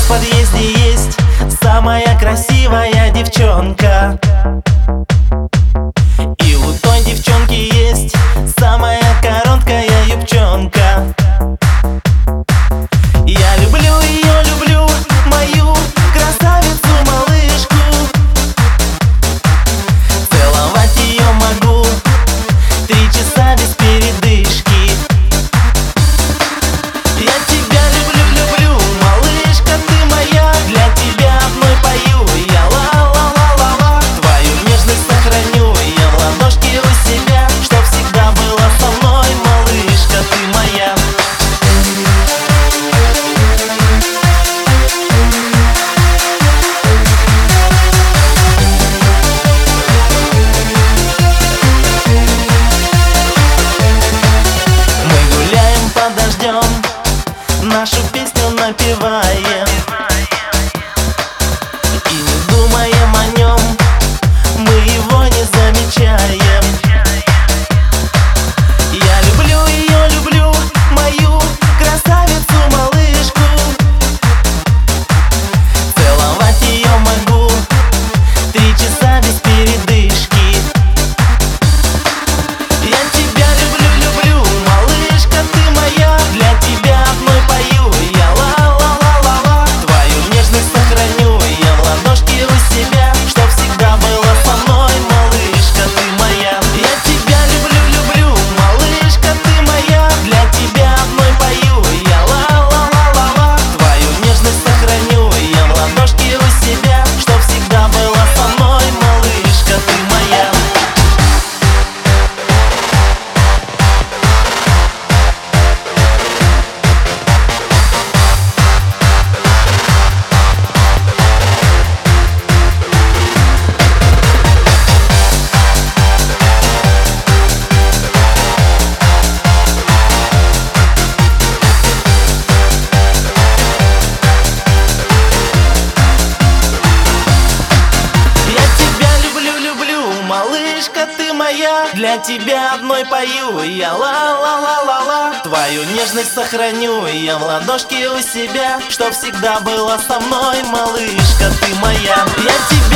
в подъезде есть самая красивая девчонка. И у той девчонки есть самая короткая юбчонка. Я люблю ее, люблю мою красавицу-малышку. Целовать ее могу 3 часа без передышки. Я тебя люблю, люблю, малышка, ты моя. Для тебя одной пою я ла-ла-ла-ла-ла. Твою нежность сохраню я в ладошке у себя, чтоб всегда была со мной, малышка, ты моя. Мы гуляем под дождем, нашу песню напеваем, и не думаем о нем, мы его не замечаем. Я люблю ее, люблю мою красавицу-малышку. Целовать ее могу 3 часа без передышки. Я тебя люблю, люблю, малышка, ты моя. Для тебя одной пою я ла-ла-ла-ла-ла. Твою нежность сохраню я в ладошке у себя, чтоб всегда была со мной, малышка, ты моя. Я тебя люблю, люблю, малышка, ты моя. Для тебя одной пою я ла-ла-ла-ла-ла. Твою нежность сохраню я в ладошке у себя, чтоб всегда была со мной, малышка, ты моя. Я тебя люблю, люблю, малышка, ты моя. Для тебя одной пою я ла-ла-ла-ла-ла. Твою нежность сохраню я в ладошке у себя, чтоб всегда была со мной, малышка, ты моя. Я тебя